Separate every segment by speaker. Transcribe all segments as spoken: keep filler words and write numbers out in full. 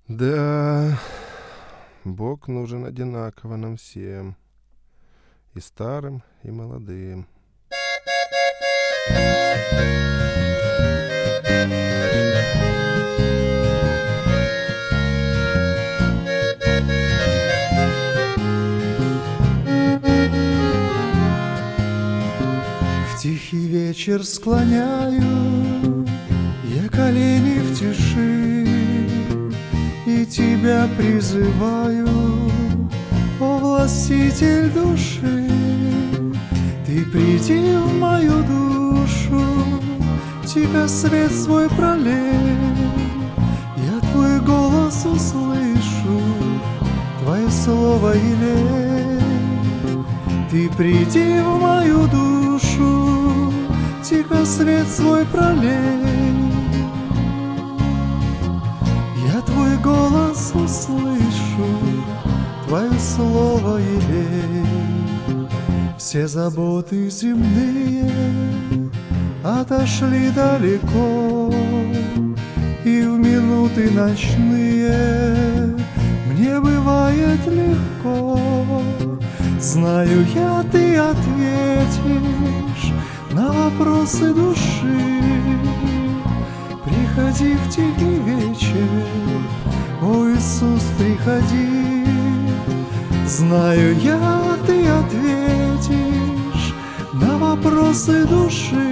Speaker 1: Да, Бог нужен одинаково нам всем, и старым, и молодым.
Speaker 2: В тихий вечер склоняю я колени в тиши и тебя призываю, о властитель души. Ты приди в мою душу, тихо свет свой пролей, я твой голос услышу, твое слово елей. Ты приди в мою душу, тихо свет свой пролей, я твой голос услышу, твое слово елей. Все заботы земные отошли далеко, и в минуты ночные мне бывает легко. Знаю я, ты ответишь на вопросы души. Приходи в тихий вечер, о Иисус, приходи. Знаю я, ты ответишь на вопросы души.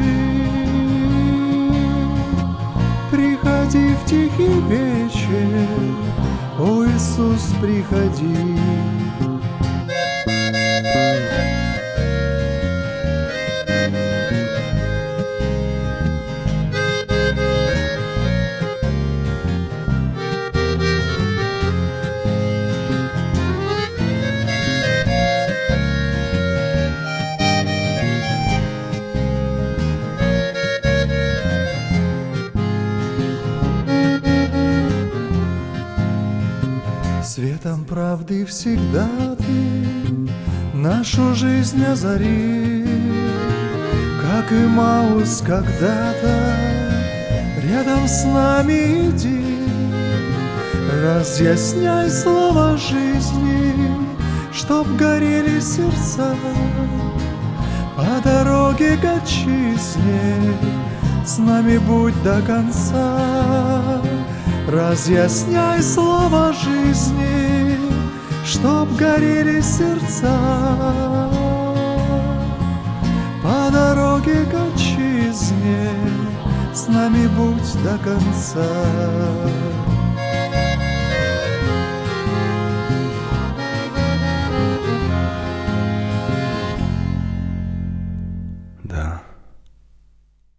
Speaker 2: Приходи в тихий вечер, о Иисус, приходи. Светом правды всегда ты нашу жизнь озари, как и Маус когда-то рядом с нами иди. Разъясняй слова жизни, чтоб горели сердца по дороге к отчизне, с нами будь до конца. Разъясняй слова жизни, чтоб горели сердца по дороге к отчизне, с нами будь до конца.
Speaker 1: Да.